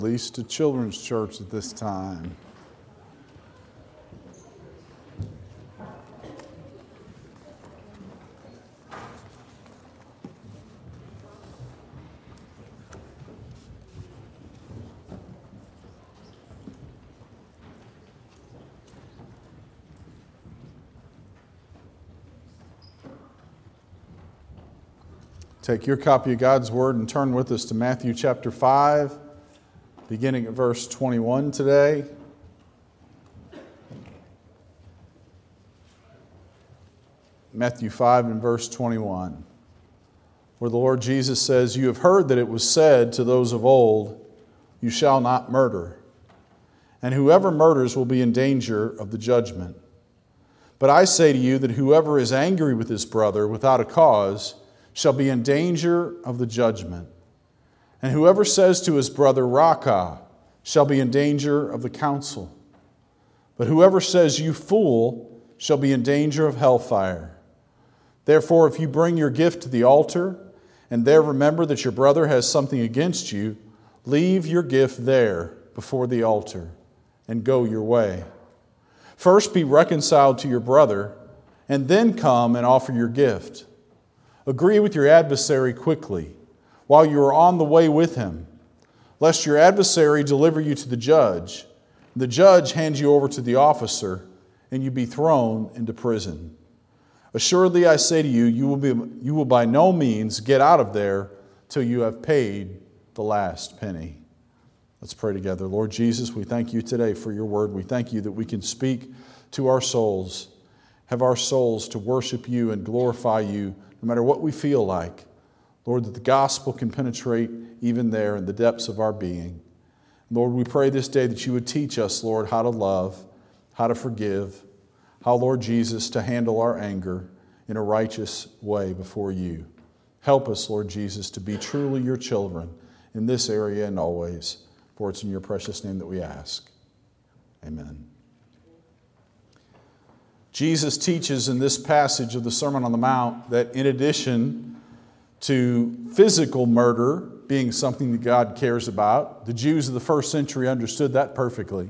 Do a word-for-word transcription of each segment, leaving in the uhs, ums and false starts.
Released to Children's Church at this time. Take your copy of God's Word and turn with us to Matthew chapter five. Beginning at verse twenty-one today. Matthew five and verse twenty-one. Where the Lord Jesus says, "You have heard that it was said to those of old, 'You shall not murder.' And whoever murders will be in danger of the judgment. But I say to you that whoever is angry with his brother without a cause shall be in danger of the judgment. And whoever says to his brother, 'Raca,' shall be in danger of the council. But whoever says, 'You fool,' shall be in danger of hellfire. Therefore, if you bring your gift to the altar, and there remember that your brother has something against you, leave your gift there before the altar, and go your way. First be reconciled to your brother, and then come and offer your gift. Agree with your adversary quickly, while you are on the way with him, lest your adversary deliver you to the judge, and the judge hand you over to the officer, and you be thrown into prison. Assuredly, I say to you, you will be, you will by no means get out of there till you have paid the last penny." Let's pray together. Lord Jesus, we thank you today for your word. We thank you that we can speak to our souls, have our souls to worship you and glorify you, no matter what we feel like. Lord, that the gospel can penetrate even there in the depths of our being. Lord, we pray this day that you would teach us, Lord, how to love, how to forgive, how, Lord Jesus, to handle our anger in a righteous way before you. Help us, Lord Jesus, to be truly your children in this area and always. For it's in your precious name that we ask. Amen. Jesus teaches in this passage of the Sermon on the Mount that in addition to physical murder being something that God cares about, the Jews of the first century understood that perfectly.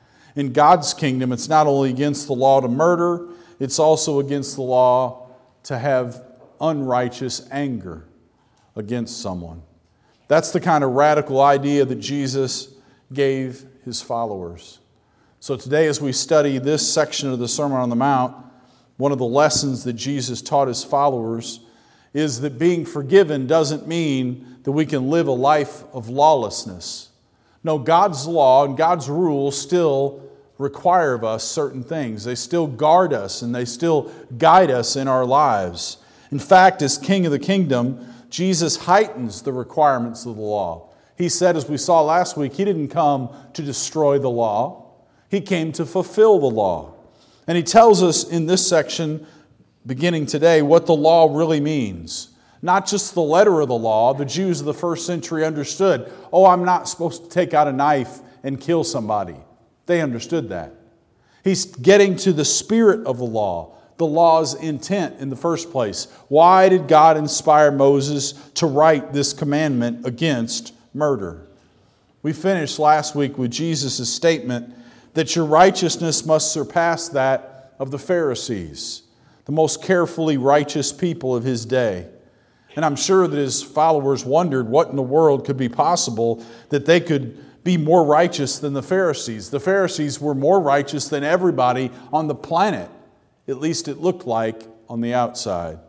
In God's kingdom, it's not only against the law to murder, it's also against the law to have unrighteous anger against someone. That's the kind of radical idea that Jesus gave his followers. So today, as we study this section of the Sermon on the Mount, one of the lessons that Jesus taught his followers is that being forgiven doesn't mean that we can live a life of lawlessness. No, God's law and God's rules still require of us certain things. They still guard us and they still guide us in our lives. In fact, as King of the kingdom, Jesus heightens the requirements of the law. He said, as we saw last week, he didn't come to destroy the law. He came to fulfill the law. And he tells us in this section, beginning today, what the law really means. Not just the letter of the law. The Jews of the first century understood, oh, I'm not supposed to take out a knife and kill somebody. They understood that. He's getting to the spirit of the law, the law's intent in the first place. Why did God inspire Moses to write this commandment against murder? We finished last week with Jesus' statement that your righteousness must surpass that of the Pharisees, the most carefully righteous people of his day. And I'm sure that his followers wondered what in the world could be possible that they could be more righteous than the Pharisees. The Pharisees were more righteous than everybody on the planet. At least it looked like on the outside.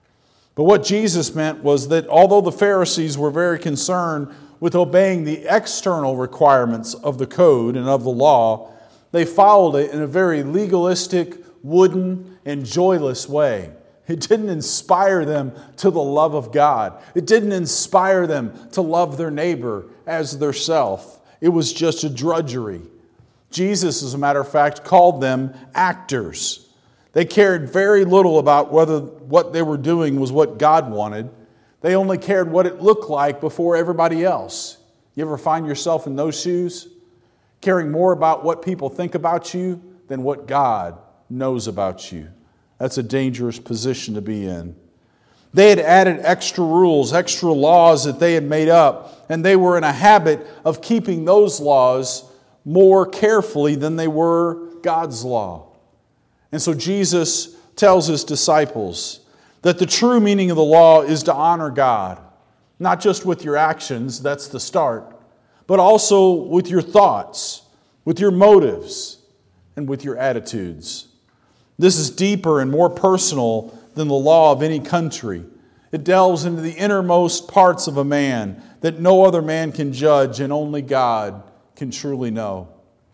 But what Jesus meant was that although the Pharisees were very concerned with obeying the external requirements of the code and of the law, they followed it in a very legalistic, wooden, and joyless way. It didn't inspire them to the love of God. It didn't inspire them to love their neighbor as their self. It was just a drudgery. Jesus, as a matter of fact, called them actors. They cared very little about whether what they were doing was what God wanted. They only cared what it looked like before everybody else. You ever find yourself in those shoes? Caring more about what people think about you than what God knows about you. That's a dangerous position to be in. They had added extra rules, extra laws that they had made up, and they were in a habit of keeping those laws more carefully than they were God's law. And so Jesus tells His disciples that the true meaning of the law is to honor God, not just with your actions, that's the start, but also with your thoughts, with your motives, and with your attitudes. This is deeper and more personal than the law of any country. It delves into the innermost parts of a man that no other man can judge and only God can truly know.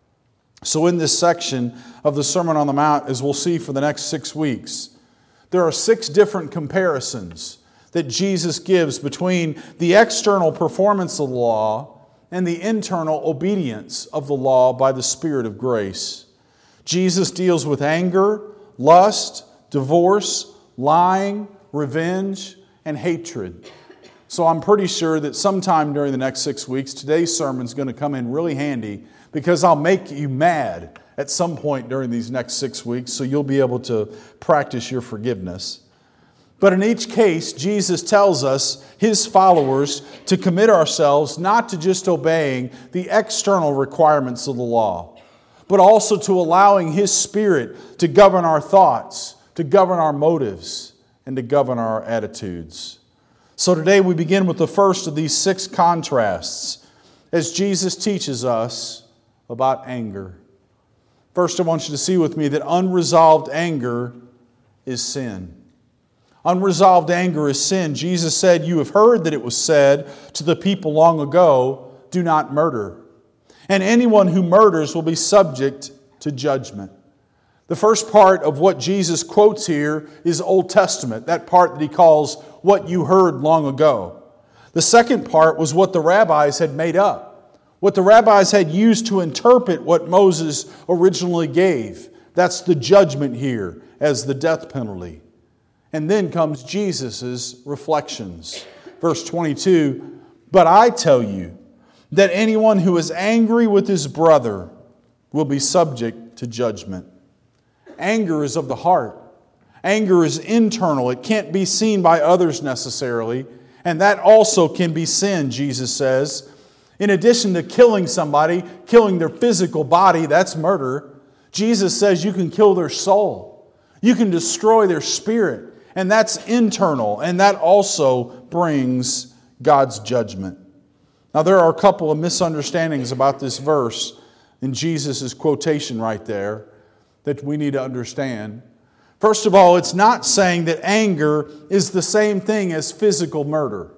So in this section of the Sermon on the Mount, as we'll see for the next six weeks, there are six different comparisons that Jesus gives between the external performance of the law and the internal obedience of the law by the Spirit of grace. Jesus deals with anger, lust, divorce, lying, revenge, and hatred. So I'm pretty sure that sometime during the next six weeks, today's sermon is going to come in really handy because I'll make you mad at some point during these next six weeks, so you'll be able to practice your forgiveness. But in each case, Jesus tells us, His followers, to commit ourselves not to just obeying the external requirements of the law, but also to allowing His Spirit to govern our thoughts, to govern our motives, and to govern our attitudes. So today we begin with the first of these six contrasts as Jesus teaches us about anger. First, I want you to see with me that unresolved anger is sin. Unresolved anger is sin. Jesus said, "You have heard that it was said to the people long ago, 'Do not murder.' And anyone who murders will be subject to judgment." The first part of what Jesus quotes here is Old Testament, that part that He calls what you heard long ago. The second part was what the rabbis had made up, what the rabbis had used to interpret what Moses originally gave. That's the judgment here as the death penalty. And then comes Jesus' reflections. Verse twenty-two, "But I tell you that anyone who is angry with his brother will be subject to judgment." Anger is of the heart. Anger is internal. It can't be seen by others necessarily. And that also can be sin, Jesus says. In addition to killing somebody, killing their physical body, that's murder. Jesus says you can kill their soul. You can destroy their spirit. And that's internal. And that also brings God's judgment. Now there are a couple of misunderstandings about this verse in Jesus' quotation right there that we need to understand. First of all, it's not saying that anger is the same thing as physical murder.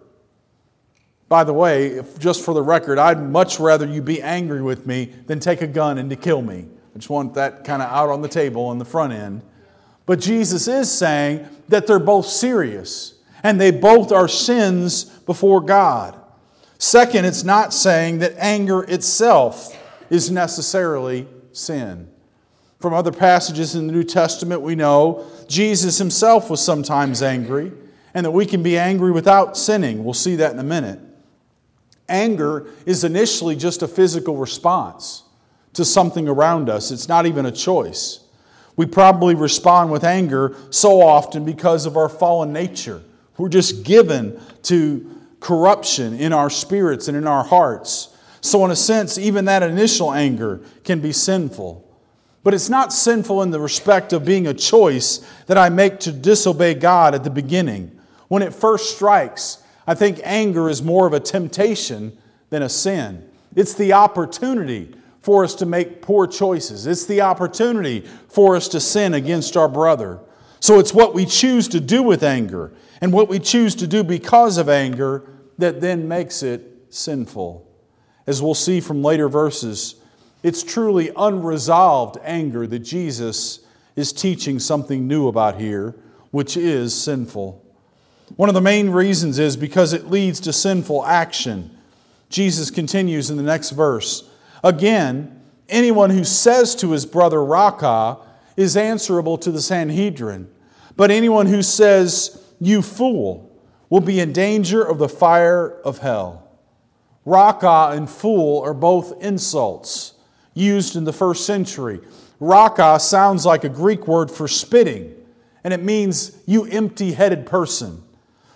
By the way, if, just for the record, I'd much rather you be angry with me than take a gun and to kill me. I just want that kind of out on the table on the front end. But Jesus is saying that they're both serious and they both are sins before God. Second, it's not saying that anger itself is necessarily sin. From other passages in the New Testament, we know Jesus Himself was sometimes angry and that we can be angry without sinning. We'll see that in a minute. Anger is initially just a physical response to something around us. It's not even a choice. We probably respond with anger so often because of our fallen nature. We're just given to corruption in our spirits and in our hearts. So in a sense, even that initial anger can be sinful. But it's not sinful in the respect of being a choice that I make to disobey God at the beginning. When it first strikes, I think anger is more of a temptation than a sin. It's the opportunity for us to make poor choices. It's the opportunity for us to sin against our brother. So it's what we choose to do with anger and what we choose to do because of anger that then makes it sinful. As we'll see from later verses, it's truly unresolved anger that Jesus is teaching something new about here, which is sinful. One of the main reasons is because it leads to sinful action. Jesus continues in the next verse. "Again, anyone who says to his brother Raca is answerable to the Sanhedrin. But anyone who says, 'You fool,' will be in danger of the fire of hell." Raca and fool are both insults used in the first century. Raca sounds like a Greek word for spitting, and it means you empty-headed person.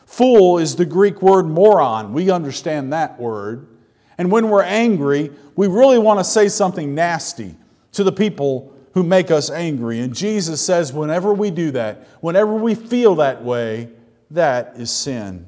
Fool is the Greek word moron. We understand that word. And when we're angry, we really want to say something nasty to the people who make us angry. And Jesus says whenever we do that, whenever we feel that way, that is sin.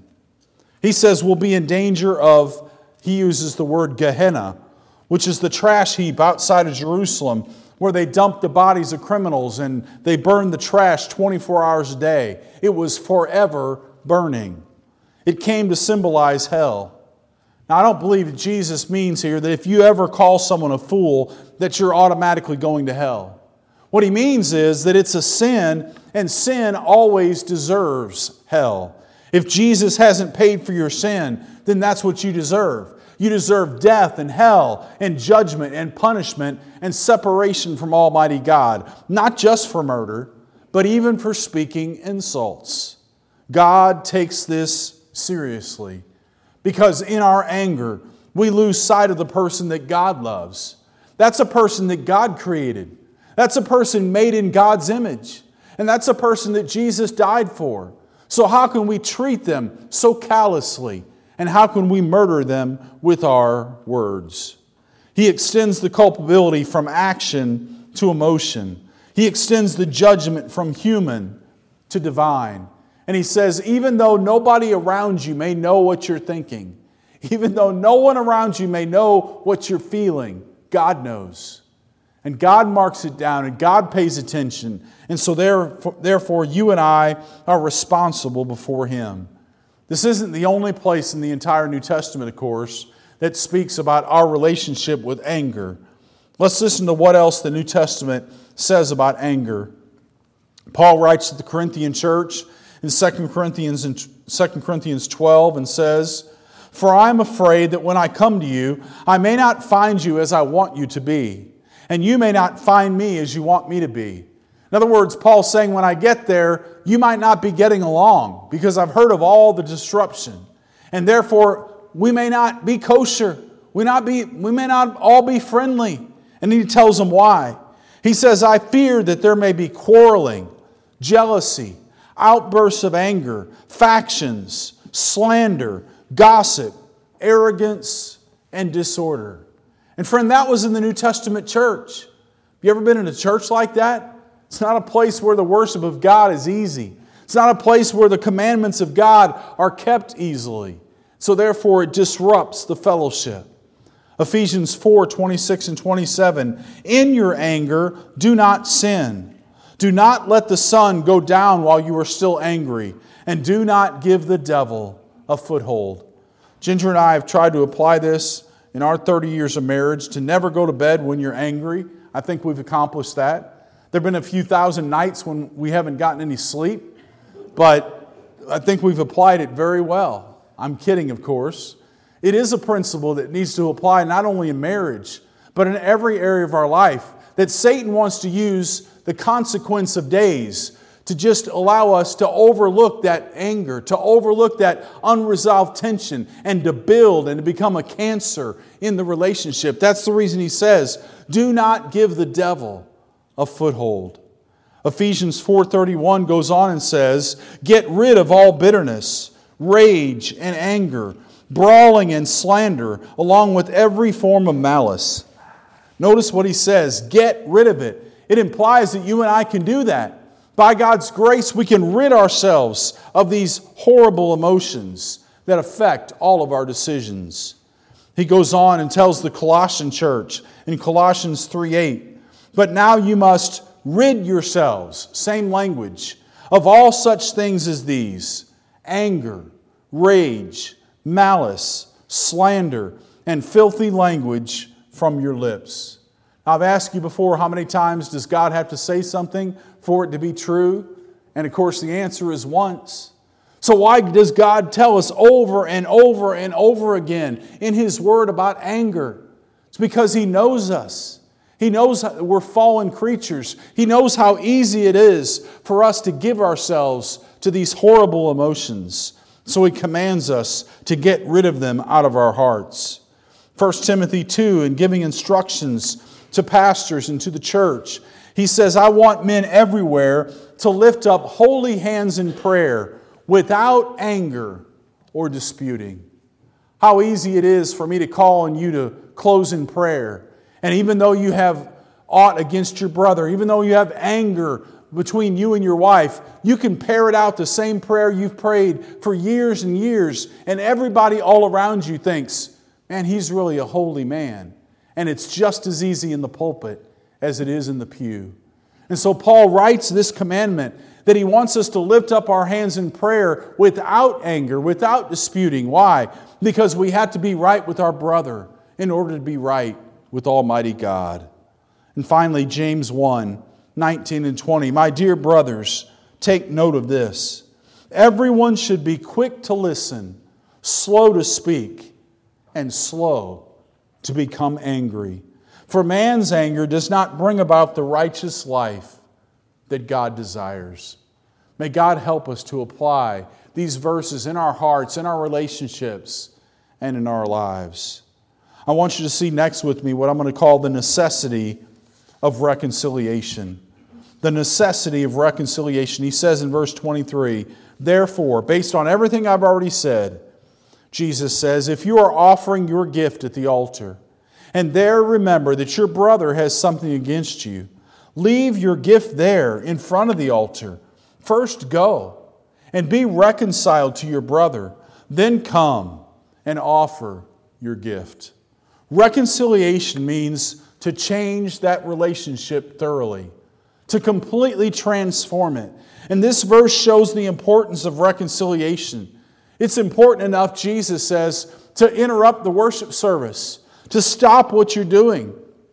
He says we'll be in danger of, he uses the word Gehenna, which is the trash heap outside of Jerusalem, where they dump the bodies of criminals and they burn the trash twenty-four hours a day. It was forever burning. It came to symbolize hell. Now, I don't believe that Jesus means here that if you ever call someone a fool, that you're automatically going to hell. What he means is that it's a sin, and sin always deserves hell. If Jesus hasn't paid for your sin, then that's what you deserve. You deserve death and hell and judgment and punishment and separation from Almighty God. Not just for murder, but even for speaking insults. God takes this seriously because in our anger, we lose sight of the person that God loves. That's a person that God created. That's a person made in God's image. And that's a person that Jesus died for. So how can we treat them so callously? And how can we murder them with our words? He extends the culpability from action to emotion. He extends the judgment from human to divine. And he says, even though nobody around you may know what you're thinking, even though no one around you may know what you're feeling, God knows. And God marks it down, and God pays attention. And so therefore, you and I are responsible before Him. This isn't the only place in the entire New Testament, of course, that speaks about our relationship with anger. Let's listen to what else the New Testament says about anger. Paul writes to the Corinthian church in Second Corinthians, in Second Corinthians twelve and says, "For I am afraid that when I come to you, I may not find you as I want you to be, and you may not find me as you want me to be." In other words, Paul's saying when I get there, you might not be getting along because I've heard of all the disruption. And therefore, we may not be kosher. We, not be, we may not all be friendly. And he tells them why. He says, "I fear that there may be quarreling, jealousy, outbursts of anger, factions, slander, gossip, arrogance, and disorder." And friend, that was in the New Testament church. Have you ever been in a church like that? It's not a place where the worship of God is easy. It's not a place where the commandments of God are kept easily. So therefore, it disrupts the fellowship. Ephesians four, twenty-six and twenty-seven, "In your anger, do not sin. Do not let the sun go down while you are still angry, and do not give the devil a foothold." Ginger and I have tried to apply this in our thirty years of marriage to never go to bed when you're angry. I think we've accomplished that. There have been a few thousand nights when we haven't gotten any sleep, but I think we've applied it very well. I'm kidding, of course. It is a principle that needs to apply not only in marriage, but in every area of our life, that Satan wants to use the consequence of days to just allow us to overlook that anger, to overlook that unresolved tension, and to build and to become a cancer in the relationship. That's the reason he says, do not give the devil a foothold. Ephesians four thirty-one goes on and says, "Get rid of all bitterness, rage and anger, brawling and slander, along with every form of malice." Notice what he says, get rid of it. It implies that you and I can do that. By God's grace, we can rid ourselves of these horrible emotions that affect all of our decisions. He goes on and tells the Colossian church in Colossians three eight, "But now you must rid yourselves," same language, "of all such things as these: anger, rage, malice, slander, and filthy language from your lips." Now, I've asked you before, how many times does God have to say something for it to be true? And of course, the answer is once. So why does God tell us over and over and over again in His Word about anger? It's because He knows us. He knows we're fallen creatures. He knows how easy it is for us to give ourselves to these horrible emotions. So He commands us to get rid of them out of our hearts. First Timothy two, in giving instructions to pastors and to the church, he says, "I want men everywhere to lift up holy hands in prayer, without anger or disputing. How easy it is for me to call on you to close in prayer. And even though you have aught against your brother, even though you have anger between you and your wife, you can parrot out the same prayer you've prayed for years and years, and everybody all around you thinks, man, he's really a holy man. And it's just as easy in the pulpit as it is in the pew. And so Paul writes this commandment that he wants us to lift up our hands in prayer without anger, without disputing. Why? Because we have to be right with our brother in order to be right with Almighty God. And finally, James one, nineteen and twenty. My dear brothers, take note of this. Everyone should be quick to listen, slow to speak, and slow to become angry. For man's anger does not bring about the righteous life that God desires. May God help us to apply these verses in our hearts, in our relationships, and in our lives. I want you to see next with me what I'm going to call the necessity of reconciliation. The necessity of reconciliation. He says in verse twenty-three, therefore, based on everything I've already said, Jesus says, if you are offering your gift at the altar, and there remember that your brother has something against you, leave your gift there in front of the altar. First go and be reconciled to your brother. Then come and offer your gift. Reconciliation means to change that relationship thoroughly, to completely transform it. And this verse shows the importance of reconciliation. It's important enough, Jesus says, to interrupt the worship service, to stop what you're doing,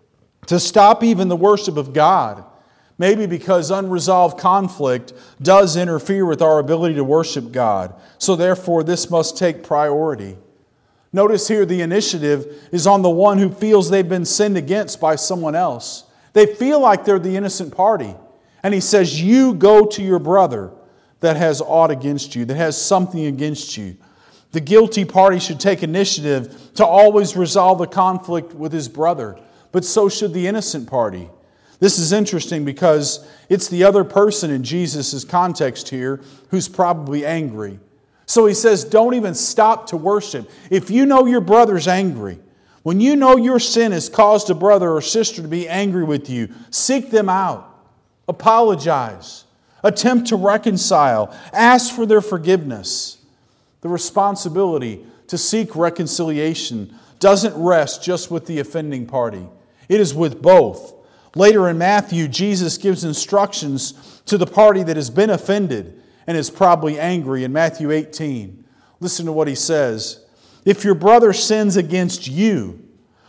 to stop even the worship of God. Maybe because unresolved conflict does interfere with our ability to worship God. So therefore, this must take priority. Notice here the initiative is on the one who feels they've been sinned against by someone else. They feel like they're the innocent party. And he says, you go to your brother that has aught against you, that has something against you. The guilty party should take initiative to always resolve the conflict with his brother. But so should the innocent party. This is interesting because it's the other person in Jesus' context here who's probably angry. So he says, don't even stop to worship. If you know your brother's angry, when you know your sin has caused a brother or sister to be angry with you, seek them out. Apologize. Attempt to reconcile. Ask for their forgiveness. The responsibility to seek reconciliation doesn't rest just with the offending party. It is with both. Later in Matthew, Jesus gives instructions to the party that has been offended and is probably angry in Matthew eighteen. Listen to what he says. If your brother sins against you,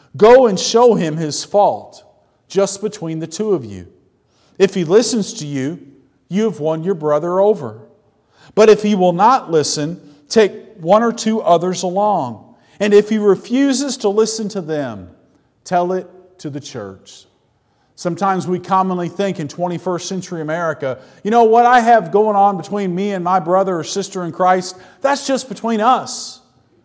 go and show him his fault, just between the two of you. If he listens to you, you have won your brother over. But if he will not listen, take one or two others along. And if he refuses to listen to them, tell it to the church. Sometimes we commonly think in twenty-first century America, you know, what I have going on between me and my brother or sister in Christ, that's just between us.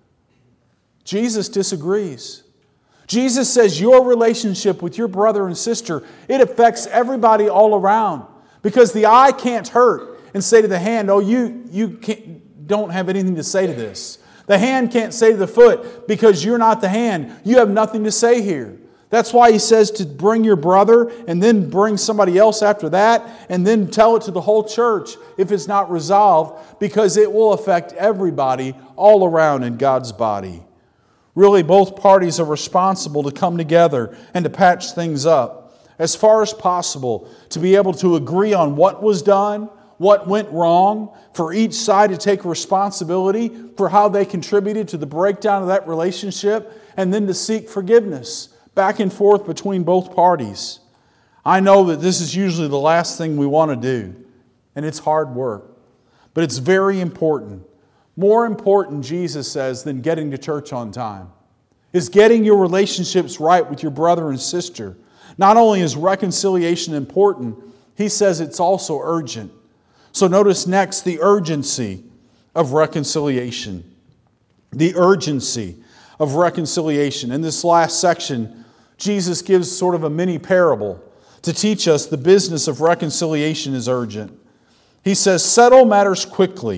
Jesus disagrees. Jesus says your relationship with your brother and sister, it affects everybody all around. Because the eye can't hurt and say to the hand, oh, you, you can't, don't have anything to say to this. The hand can't say to the foot, because you're not the hand, you have nothing to say here. That's why he says to bring your brother and then bring somebody else after that and then tell it to the whole church if it's not resolved, because it will affect everybody all around in God's body. Really, both parties are responsible to come together and to patch things up as far as possible, to be able to agree on what was done, what went wrong, for each side to take responsibility for how they contributed to the breakdown of that relationship, and then to seek forgiveness back and forth between both parties. I know that this is usually the last thing we want to do, and it's hard work, but it's very important. More important, Jesus says, than getting to church on time is getting your relationships right with your brother and sister. Not only is reconciliation important, he says it's also urgent. So notice next the urgency of reconciliation. The urgency of reconciliation. In this last section, Jesus gives sort of a mini parable to teach us the business of reconciliation is urgent. He says, settle matters quickly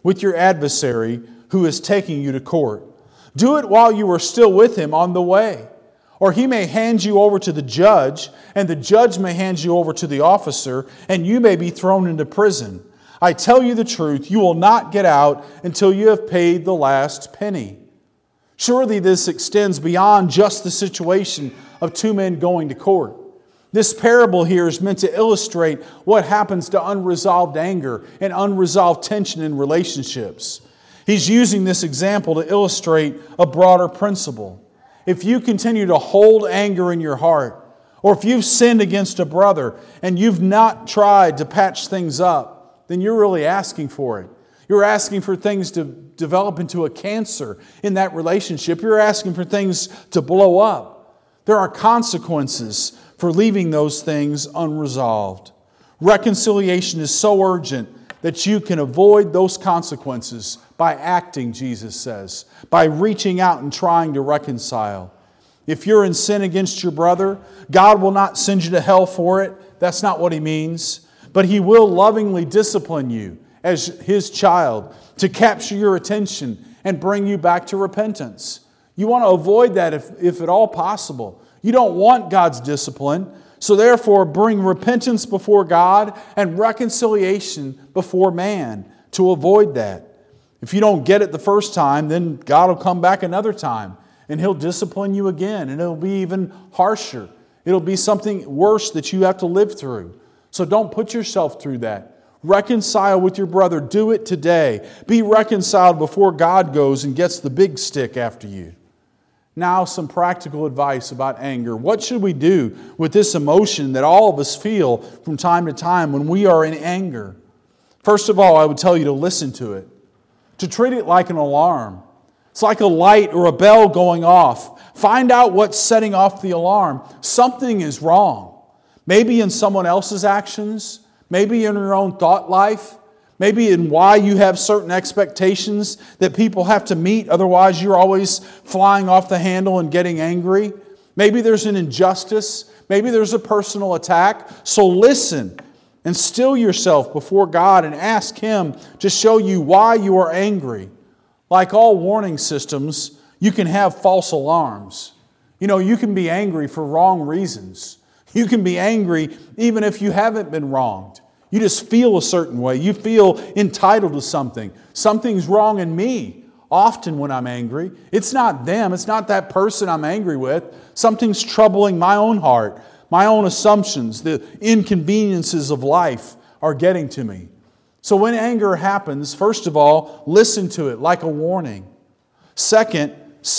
with your adversary who is taking you to court. Do it while you are still with him on the way. Or he may hand you over to the judge, and the judge may hand you over to the officer, and you may be thrown into prison. I tell you the truth, you will not get out until you have paid the last penny. Surely this extends beyond just the situation of two men going to court. This parable here is meant to illustrate what happens to unresolved anger and unresolved tension in relationships. He's using this example to illustrate a broader principle. If you continue to hold anger in your heart, or if you've sinned against a brother and you've not tried to patch things up, then you're really asking for it. You're asking for things to develop into a cancer in that relationship. You're asking for things to blow up. There are consequences for leaving those things unresolved. Reconciliation is so urgent that you can avoid those consequences by acting, Jesus says, by reaching out and trying to reconcile. If you're in sin against your brother, God will not send you to hell for it. That's not what He means. But He will lovingly discipline you as His child to capture your attention and bring you back to repentance. You want to avoid that if, if at all possible. You don't want God's discipline, so therefore bring repentance before God and reconciliation before man to avoid that. If you don't get it the first time, then God will come back another time and He'll discipline you again, and it'll be even harsher. It'll be something worse that you have to live through. So don't put yourself through that. Reconcile with your brother. Do it today. Be reconciled before God goes and gets the big stick after you. Now, some practical advice about anger. What should we do with this emotion that all of us feel from time to time when we are in anger? First of all, I would tell you to listen to it, to treat it like an alarm. It's like a light or a bell going off. Find out what's setting off the alarm. Something is wrong. Maybe in someone else's actions, maybe in your own thought life, maybe in why you have certain expectations that people have to meet, otherwise you're always flying off the handle and getting angry. Maybe there's an injustice. Maybe there's a personal attack. So listen and still yourself before God and ask Him to show you why you are angry. Like all warning systems, you can have false alarms. You know, you can be angry for wrong reasons. You can be angry even if you haven't been wronged. You just feel a certain way. You feel entitled to something. Something's wrong in me. Often when I'm angry, it's not them. It's not that person I'm angry with. Something's troubling my own heart. My own assumptions, the inconveniences of life are getting to me. So when anger happens, first of all, listen to it like a warning. Second,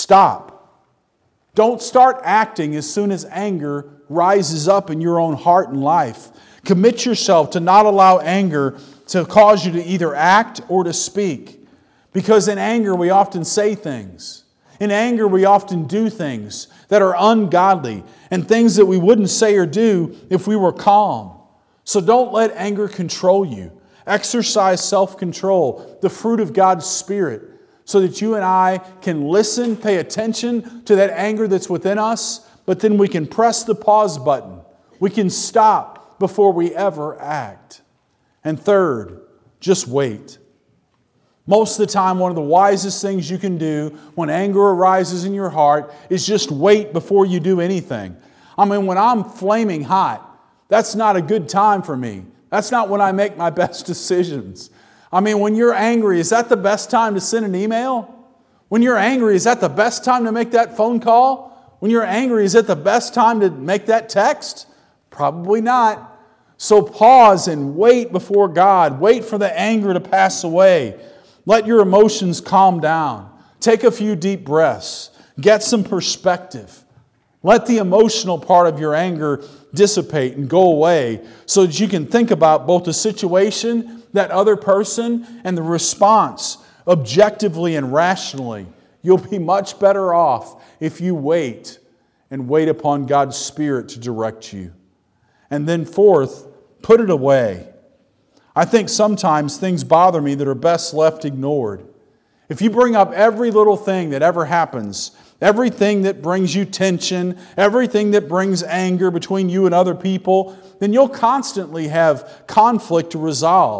stop. Don't start acting as soon as anger rises up in your own heart and life. Commit yourself to not allow anger to cause you to either act or to speak. Because in anger we often say things. In anger we often do things that are ungodly and things that we wouldn't say or do if we were calm. So don't let anger control you. Exercise self-control, the fruit of God's Spirit, so that you and I can listen, pay attention to that anger that's within us, but then we can press the pause button. We can stop before we ever act. And third, just wait. Most of the time, one of the wisest things you can do when anger arises in your heart is just wait before you do anything. I mean, when I'm flaming hot, that's not a good time for me. That's not when I make my best decisions. I mean, when you're angry, is that the best time to send an email? When you're angry, is that the best time to make that phone call? When you're angry, is it the best time to make that text? Probably not. So pause and wait before God. Wait for the anger to pass away. Let your emotions calm down. Take a few deep breaths. Get some perspective. Let the emotional part of your anger dissipate and go away so that you can think about both the situation, that other person, and the response objectively and rationally. You'll be much better off if you wait and wait upon God's Spirit to direct you. And then fourth, put it away. I think sometimes things bother me that are best left ignored. If you bring up every little thing that ever happens, everything that brings you tension, everything that brings anger between you and other people, then you'll constantly have conflict to resolve.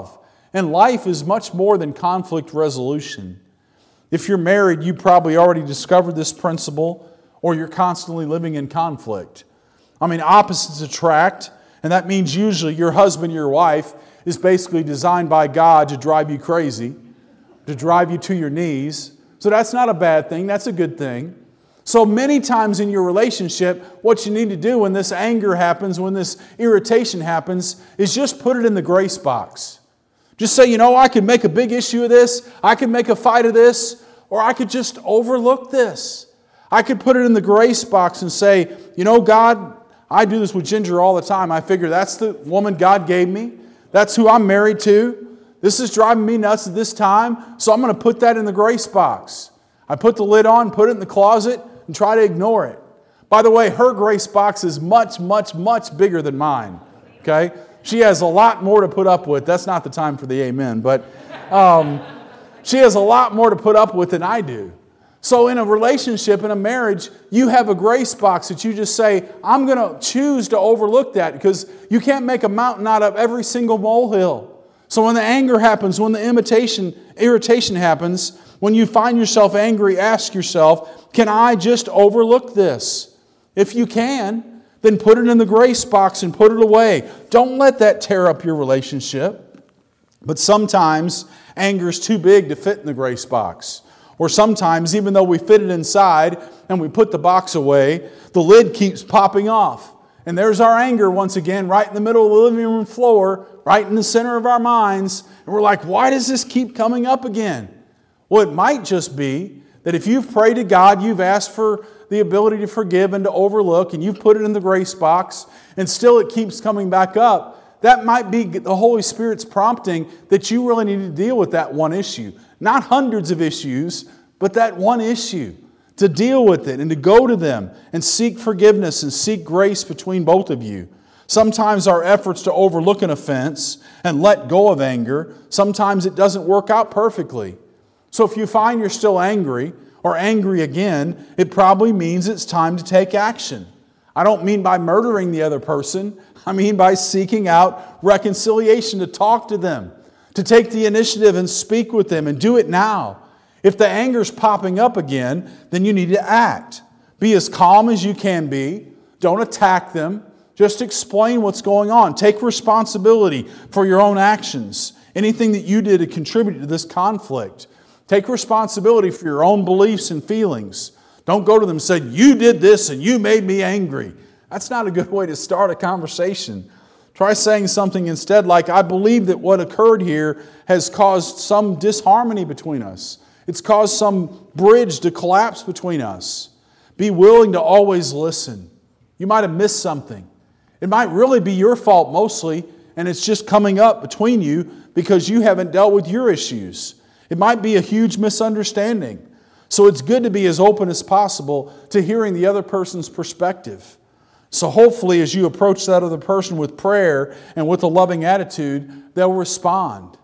And life is much more than conflict resolution. If you're married, you probably already discovered this principle, or you're constantly living in conflict. I mean, opposites attract, and that means usually your husband, your wife, is basically designed by God to drive you crazy, to drive you to your knees. So that's not a bad thing, that's a good thing. So many times in your relationship, what you need to do when this anger happens, when this irritation happens, is just put it in the grace box. Just say, you know, I could make a big issue of this, I could make a fight of this, or I could just overlook this. I could put it in the grace box and say, you know, God, I do this with Ginger all the time. I figure that's the woman God gave me. That's who I'm married to. This is driving me nuts at this time, so I'm going to put that in the grace box. I put the lid on, put it in the closet, and try to ignore it. By the way, her grace box is much, much, much bigger than mine. Okay? She has a lot more to put up with. That's not the time for the amen, but um, she has a lot more to put up with than I do. So in a relationship, in a marriage, you have a grace box that you just say, I'm going to choose to overlook that, because you can't make a mountain out of every single molehill. So when the anger happens, when the imitation, irritation happens, when you find yourself angry, ask yourself, can I just overlook this? If you can, then put it in the grace box and put it away. Don't let that tear up your relationship. But sometimes anger is too big to fit in the grace box. Or sometimes, even though we fit it inside and we put the box away, the lid keeps popping off. And there's our anger once again, right in the middle of the living room floor, right in the center of our minds. And we're like, why does this keep coming up again? Well, it might just be that if you've prayed to God, you've asked for the ability to forgive and to overlook, and you've put it in the grace box, and still it keeps coming back up, that might be the Holy Spirit's prompting that you really need to deal with that one issue. Not hundreds of issues, but that one issue. To deal with it and to go to them and seek forgiveness and seek grace between both of you. Sometimes our efforts to overlook an offense and let go of anger, sometimes it doesn't work out perfectly. So if you find you're still angry or angry again, it probably means it's time to take action. I don't mean by murdering the other person. I mean by seeking out reconciliation, to talk to them, to take the initiative and speak with them, and do it now. If the anger's popping up again, then you need to act. Be as calm as you can be. Don't attack them. Just explain what's going on. Take responsibility for your own actions. Anything that you did to contribute to this conflict. Take responsibility for your own beliefs and feelings. Don't go to them and say, you did this and you made me angry. That's not a good way to start a conversation. Try saying something instead like, I believe that what occurred here has caused some disharmony between us. It's caused some bridge to collapse between us. Be willing to always listen. You might have missed something. It might really be your fault mostly, and it's just coming up between you because you haven't dealt with your issues. It might be a huge misunderstanding. So it's good to be as open as possible to hearing the other person's perspective. So hopefully as you approach that other person with prayer and with a loving attitude, they'll respond.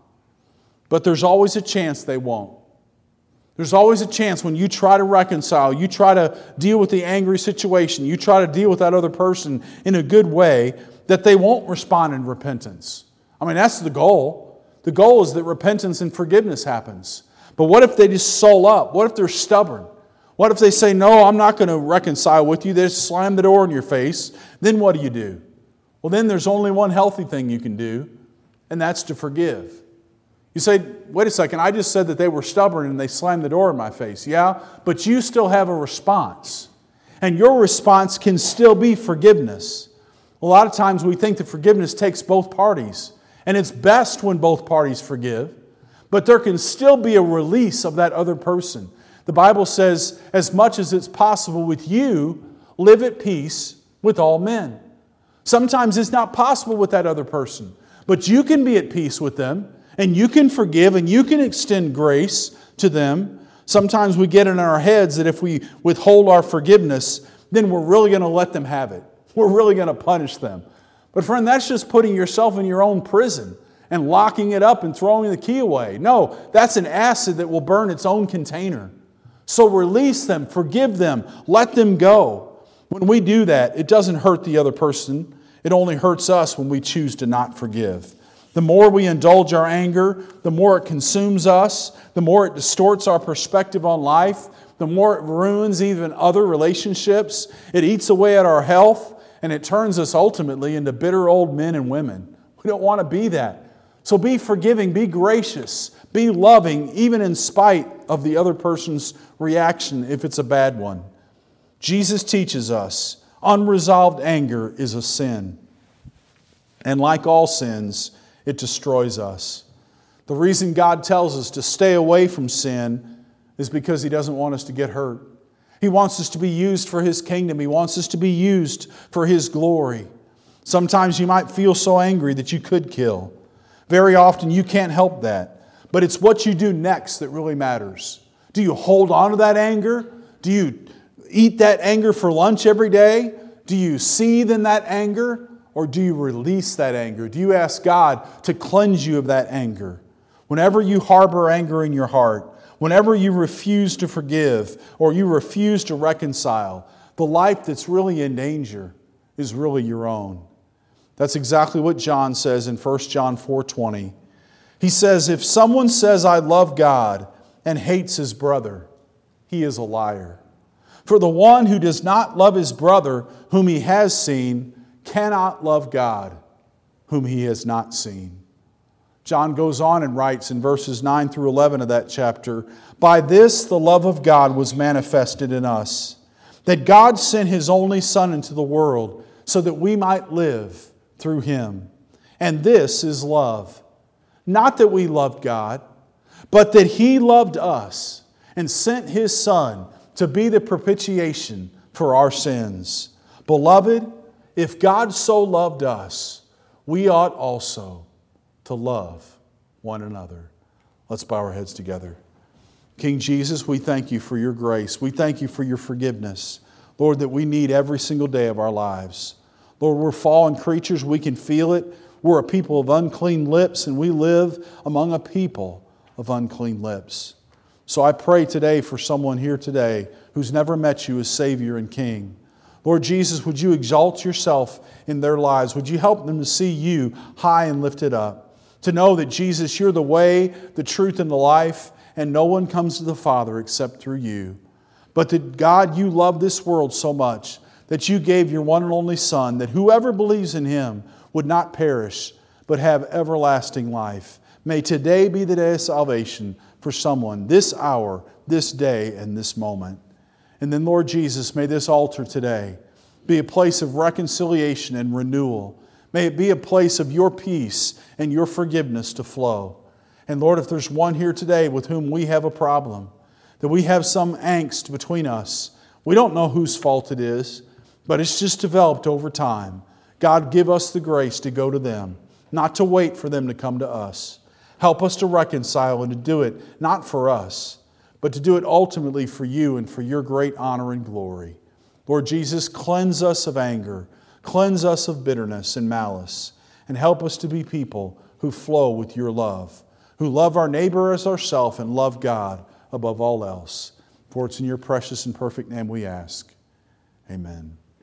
But there's always a chance they won't. There's always a chance when you try to reconcile, you try to deal with the angry situation, you try to deal with that other person in a good way, that they won't respond in repentance. I mean, that's the goal. The goal is that repentance and forgiveness happens. But what if they just soul up? What if they're stubborn? What if they say, no, I'm not going to reconcile with you? They just slam the door in your face. Then what do you do? Well, then there's only one healthy thing you can do, and that's to forgive. You say, wait a second, I just said that they were stubborn and they slammed the door in my face. Yeah, but you still have a response. And your response can still be forgiveness. A lot of times we think that forgiveness takes both parties. And it's best when both parties forgive. But there can still be a release of that other person. The Bible says, as much as it's possible with you, live at peace with all men. Sometimes it's not possible with that other person. But you can be at peace with them. And you can forgive and you can extend grace to them. Sometimes we get in our heads that if we withhold our forgiveness, then we're really going to let them have it. We're really going to punish them. But friend, that's just putting yourself in your own prison and locking it up and throwing the key away. No, that's an acid that will burn its own container. So release them, forgive them, let them go. When we do that, it doesn't hurt the other person. It only hurts us when we choose to not forgive. The more we indulge our anger, the more it consumes us, the more it distorts our perspective on life, the more it ruins even other relationships. It eats away at our health, and it turns us ultimately into bitter old men and women. We don't want to be that. So be forgiving, be gracious, be loving, even in spite of the other person's reaction if it's a bad one. Jesus teaches us unresolved anger is a sin. And like all sins, it destroys us. The reason God tells us to stay away from sin is because He doesn't want us to get hurt. He wants us to be used for His kingdom. He wants us to be used for His glory. Sometimes you might feel so angry that you could kill. Very often you can't help that. But it's what you do next that really matters. Do you hold on to that anger? Do you eat that anger for lunch every day? Do you seethe in that anger? Or do you release that anger? Do you ask God to cleanse you of that anger? Whenever you harbor anger in your heart, whenever you refuse to forgive or you refuse to reconcile, the life that's really in danger is really your own. That's exactly what John says in First John four twenty. He says, if someone says, I love God, and hates his brother, he is a liar. For the one who does not love his brother whom he has seen cannot love God whom he has not seen. John goes on and writes in verses nine through eleven of that chapter, by this the love of God was manifested in us, that God sent His only Son into the world so that we might live through Him. And this is love. Not that we loved God, but that He loved us and sent His Son to be the propitiation for our sins. Beloved, if God so loved us, we ought also to love one another. Let's bow our heads together. King Jesus, we thank You for Your grace. We thank You for Your forgiveness. Lord, that we need every single day of our lives. Lord, we're fallen creatures. We can feel it. We're a people of unclean lips, and we live among a people of unclean lips. So I pray today for someone here today who's never met You as Savior and King. Lord Jesus, would You exalt Yourself in their lives? Would You help them to see You high and lifted up? To know that, Jesus, You're the way, the truth, and the life, and no one comes to the Father except through You. But that, God, You love this world so much that You gave Your one and only Son, that whoever believes in Him would not perish, but have everlasting life. May today be the day of salvation for someone, this hour, this day, and this moment. And then, Lord Jesus, may this altar today be a place of reconciliation and renewal. May it be a place of Your peace and Your forgiveness to flow. And Lord, if there's one here today with whom we have a problem, that we have some angst between us, we don't know whose fault it is, but it's just developed over time. God, give us the grace to go to them, not to wait for them to come to us. Help us to reconcile and to do it not for us, but to do it ultimately for You and for Your great honor and glory. Lord Jesus, cleanse us of anger, cleanse us of bitterness and malice, and help us to be people who flow with Your love, who love our neighbor as ourselves and love God above all else. For it's in Your precious and perfect name we ask. Amen.